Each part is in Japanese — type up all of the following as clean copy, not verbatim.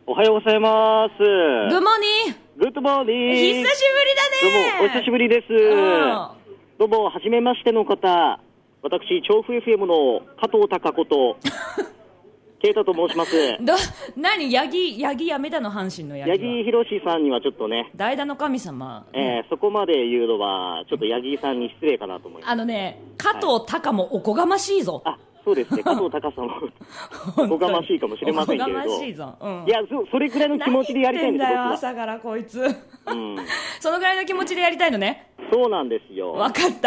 おはようございます。 グッモーニングッドモーニング。 久しぶりだね。 どうも、お久しぶりです。どうも、はじめましての方。私、調布 FM の加藤貴子と、啓太と申します。 何八木やめたの、阪神の八木は。 八木ひろしさんにはちょっとね、 代打の神様、 そこまで言うのは、ちょっと八木さんに失礼かなと思います。 加藤貴もおこがましいぞ。 そうですね、加藤貴さんもおこがましいかもしれませんけれど、 おこがましいぞ、 いや、それくらいの気持ちでやりたいんですよ、 何言ってんだよ朝からこいつ、そのぐらいの気持ちでやりたいのね。 そうなんですよ。 分かった、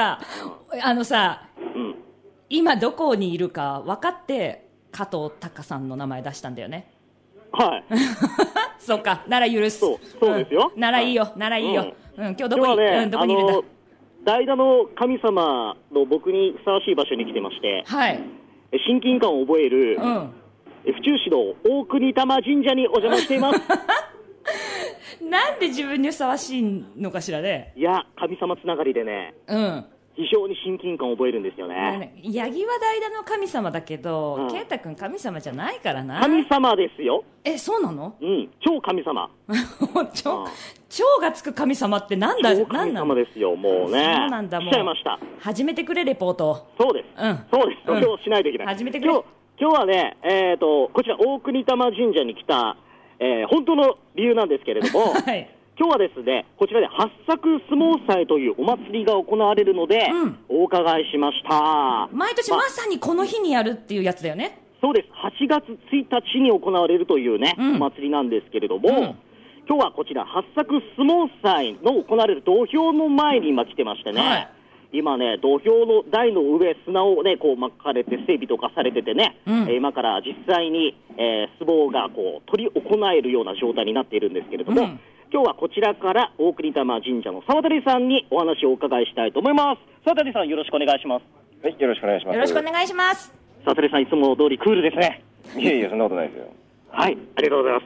今どこにいるか分かって加藤貴さんの名前出したんだよね。 はいそうか、なら許す。 そうですよ、 ならいいよ、ならいいよ、今日どこにいるんだ。 代打の神様の僕にふさわしい場所に来てまして、親近感を覚える、府中市の大国玉神社にお邪魔していますなんで自分にふさわしいのかしらね。 いや、神様つながりでね、非常に親近感を覚えるんですよね。 八木は代打の神様だけど、啓太君神様じゃないからな。 神様ですよ。 そうなの？ 超神様超がつく神様ってなんだ？ 超神様ですよ、もうね。 そうなんだ、もう。 来ちゃいました。 始めてくれ、レポート。 そうです。そうです。今日しないといけない。 始めてくれ。 今日はね、こちら大国玉神社に来た、本当の理由なんですけれども、今日はですね、こちらで八作相撲祭というお祭りが行われるので、お伺いしました。 毎年まさにこの日にやるっていうやつだよね。 そうです。8月1日に行われるというね、お祭りなんですけれども、今日はこちら八作相撲祭の行われる土俵の前に今来てましてね、今ね、土俵の台の上、砂をね、こう巻かれて整備とかされててね、今から実際に、相撲がこう取り行えるような状態になっているんですけれども、今日はこちらから大国玉神社の沢渡さんにお話をお伺いしたいと思います。沢渡さん、よろしくお願いします。 はい、よろしくお願いします。 よろしくお願いします。 沢渡さん、いつも通りクールですね。 いえいえ、そんなことないですよ。 はい、ありがとうございます。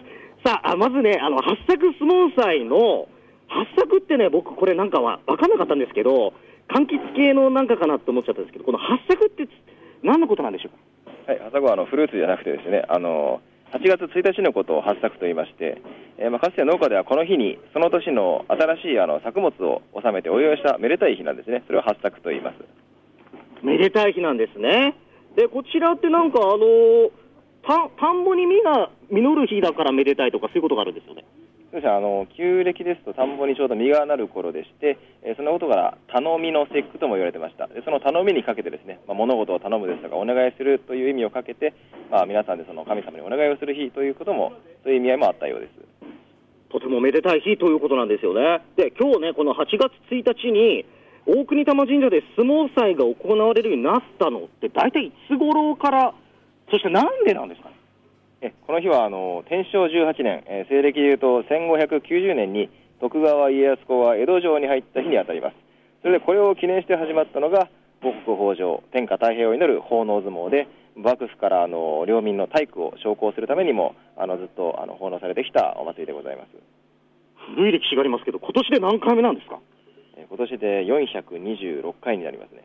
さあ、まずね、八作相撲祭の八作ってね、僕これなんかは分かんなかったんですけど、柑橘系のなんかかなと思っちゃったんですけど、この八作って何のことなんでしょうか。 はい、八作はフルーツじゃなくてですね、8月1日のことを八作と言いまして、かつて農家ではこの日にその年の新しい作物を納めてお祝いしためでたい日なんですね。それを八作と言います。 めでたい日なんですね。で、こちらってなんか田んぼに実が実る日だからめでたいとか、そういうことがあるんですよね。 そうですね、旧暦ですと田んぼにちょうど実がなる頃でして、そのことから頼みの節句とも言われてました。でその頼みにかけてですね、物事を頼むですとかお願いするという意味をかけて、皆さんでその神様にお願いをする日ということも、そういう意味合いもあったようです。 とてもめでたい日ということなんですよね。で、今日ね、この8月1日に大国玉神社で相撲祭が行われるようになったのって大体いつ頃から、そしてなんでなんですかね。 この日は天正18年、西暦でいうと1590年に徳川家康公が江戸城に入った日にあたります。それでこれを記念して始まったのが五穀豊穣、天下太平を祈る奉納相撲で、幕府から領民の体育を昇興するためにもずっと奉納されてきたお祭りでございます。 古い歴史がありますけど、今年で何回目なんですか。 今年で426回になりますね。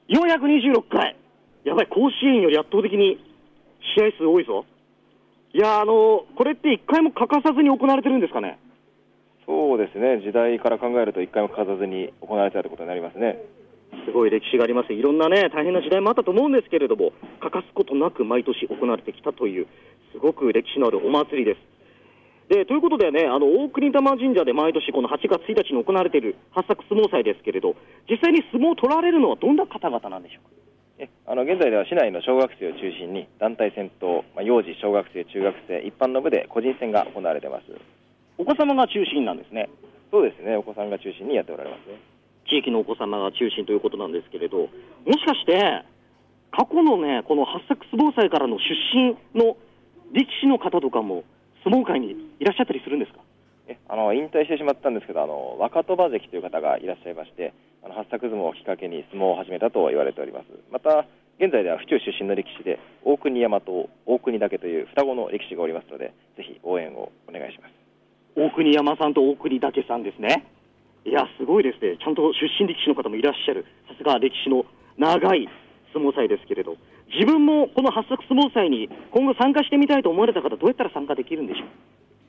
426回、やばい、甲子園より圧倒的に試合数多いぞ。いや、これって1回も欠かさずに行われてるんですかね。 そうですね、時代から考えると1回も欠かさずに行われていたということになりますね。 すごい歴史があります。いろんなね、大変な時代もあったと思うんですけれども、欠かすことなく毎年行われてきたという、すごく歴史のあるお祭りです。で、ということでね、大国玉神社で毎年この8月1日に行われている八作相撲祭ですけれど、実際に相撲を取られるのはどんな方々なんでしょうか。 現在では市内の小学生を中心に団体戦と、幼児、小学生、中学生、一般の部で個人戦が行われています。 お子様が中心なんですね。 そうですね、お子さんが中心にやっておられますね。 地域のお子様が中心ということなんですけれど、もしかして過去のね、この八作相撲祭からの出身の力士の方とかも相撲界にいらっしゃったりするんですか。 引退してしまったんですけど、若鳥羽関という方がいらっしゃいまして、八作相撲をきっかけに相撲を始めたと言われております。また現在では府中出身の力士で大国山と大国岳という双子の力士がおりますので、ぜひ応援をお願いします。 大国山さんと大国岳さんですね。いや、すごいですね。ちゃんと出身力士の方もいらっしゃる。さすが歴史の長い相撲祭ですけれど、自分もこの八作相撲祭に今後参加してみたいと思われた方、どうやったら参加できるんでしょう。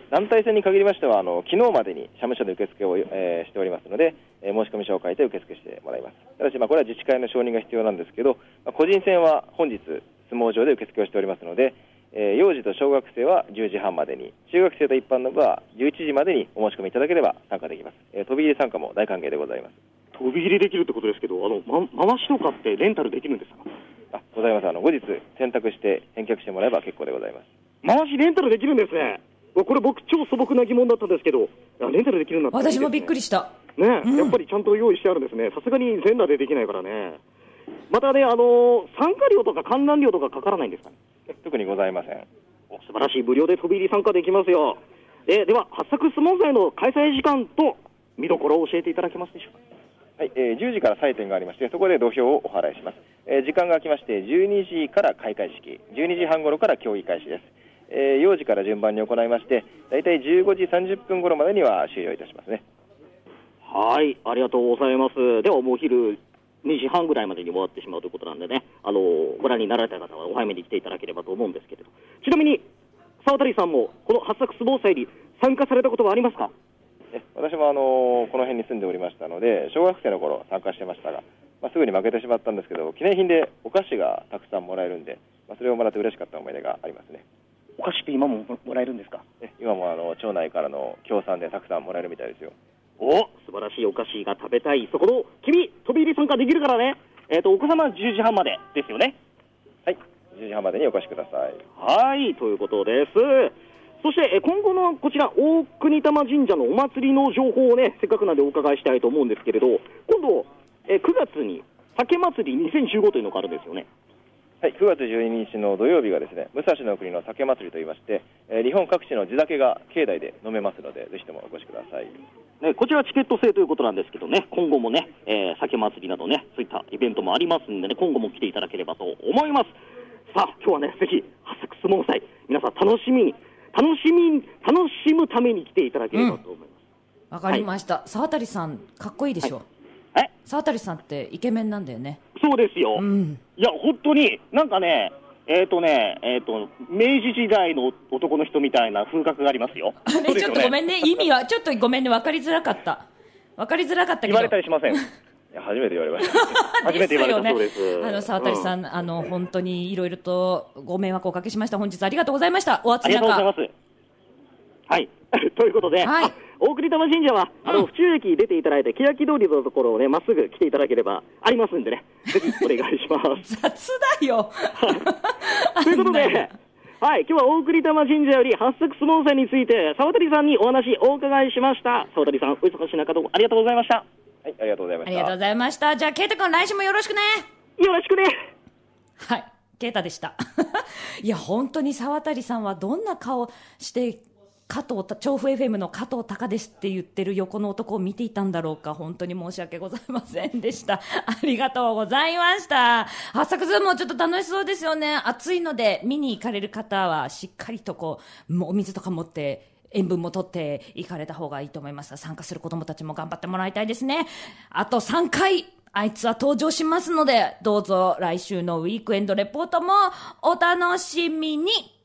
団体戦に限りましては昨日までに社務所で受付を、しておりますので、申し込み書を書いて受付してもらいます。ただし、これは自治会の承認が必要なんですけど、個人戦は本日相撲場で受付をしておりますので、幼児と小学生は10時半までに、中学生と一般の部は11時までにお申し込みいただければ参加できます。飛び入り参加も大歓迎でございます。 飛び入りできるってことですけど、回しとかってレンタルできるんですか？ ございます。後日選択して返却してもらえば結構でございます。 回しレンタルできるんですね。これ僕超素朴な疑問だったんですけど、レンタルできるんだったらいいですね。 私もびっくりしたね、やっぱりちゃんと用意してあるんですね。さすがに全裸でできないからね。またね、参加料とか観覧料とかかからないんですかね？ 特にございません。 素晴らしい。無料で飛び入り参加できますよ。では八作相撲祭の開催時間と見どころを教えていただけますでしょうか？ はい、10時から祭典がありまして、そこで土俵をお払いします。時間が空きまして12時から開会式、12時半頃から競技開始です。幼児から順番に行いまして、だいたい15時30分頃までには終了いたしますね。 はい、ありがとうございます。ではもう昼2時半ぐらいまでに終わってしまうということなんでね、ご覧になられた方はお早めに来ていただければと思うんですけれど、ちなみに沢渡さんもこの八作相撲祭に参加されたことはありますか？ 私もこの辺に住んでおりましたので、小学生の頃参加してましたが、すぐに負けてしまったんですけど、記念品でお菓子がたくさんもらえるんで、それをもらって嬉しかった思い出がありますね。 お菓子って今ももらえるんですか？ 今も町内からの協賛でたくさんもらえるみたいですよ。 素晴らしい。お菓子が食べたい。そこの君飛び入り参加できるからね。お子様は10時半までですよね。 はい、10時半までにお越しください。 はい、ということです。そして今後のこちら大国玉神社のお祭りの情報をね、せっかくなんでお伺いしたいと思うんですけれど、今度9月に酒祭り2015というのがあるんですよね。 はい、9月12日の土曜日がですね、武蔵の国の酒祭りといいまして、日本各地の地酒が境内で飲めますので、ぜひともお越しください。 こちらはチケット制ということなんですけどね、今後もね、酒祭りなどね、そういったイベントもありますんでね、今後も来ていただければと思います。さあ、今日はね、ぜひ八作相撲祭、皆さん楽しむために来ていただければと思います。 わかりました。沢渡さんかっこいいでしょ。沢渡さんってイケメンなんだよね。 そうですよ。いや本当になんかね、明治時代の男の人みたいな風格がありますよ。 ちょっとごめんね、意味はちょっとごめんね、分かりづらかったけど。 言われたりしません。 初めて言われました。 初めて言われたそうです。 沢渡さん、本当にいろいろとご迷惑をおかけしました。本日ありがとうございました。お暑い中。 ありがとうございます。はい。ということで、大国玉神社は府中駅出ていただいて欅通りのところをね、まっすぐ来ていただければありますんでね、ぜひお願いします。 雑だよ。 ということで、はい、今日は大国玉神社より八作相撲祭について沢渡さんにお話お伺いしました。沢渡さん、お忙しい中どうもありがとうございました。 はい、ありがとうございました。 ありがとうございました。じゃあ圭太君、来週もよろしくね。 よろしくね。 はい、圭太でした。いや本当に沢渡さんはどんな顔して調布 FM の加藤隆ですって言ってる横の男を見ていたんだろうか。本当に申し訳ございませんでした。ありがとうございました。八作相撲ちょっと楽しそうですよね。暑いので見に行かれる方はしっかりとお水とか持って塩分も取って行かれた方がいいと思いますが、参加する子どもたちも頑張ってもらいたいですね。あと3回あいつは登場しますので、どうぞ来週のウィークエンドレポートもお楽しみに。